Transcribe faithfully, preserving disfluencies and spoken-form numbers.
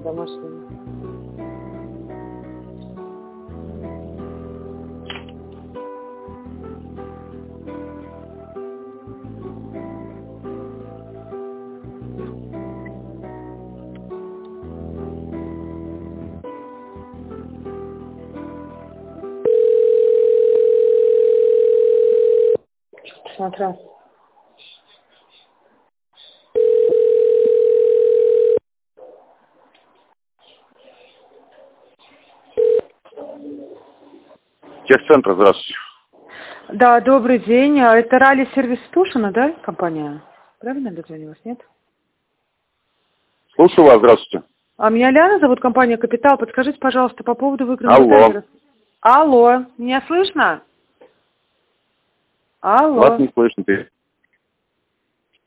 домашнего. Посмотрел. Техцентр, здравствуйте. Да, добрый день. Это Ралли Сервис Тушина, да, компания? Правильно дозвонилась, нет? Слушаю вас, здравствуйте. А меня Ляна зовут, компания «Капитал». Подскажите, пожалуйста, по поводу выигранного Алло. таймера. Алло, меня слышно? Алло. Вас не слышно.